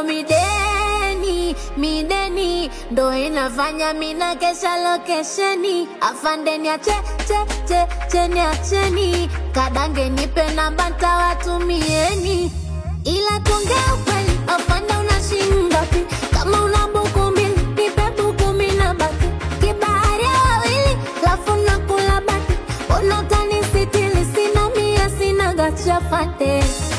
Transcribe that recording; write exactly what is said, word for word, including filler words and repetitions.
mwenzako mideni, mideni ndo inafanya mina kesha lokesheni. Afande niache, che, che, che niacheni, kadange nipe namba nitawatumieni. Ila tuongea ukweli, afande unashinda pi, kama una buku mbili nipe buku mina baki. Kibahari ya wawili lafu nakula baki, mbona utanisitili sina mia sina gacha fante.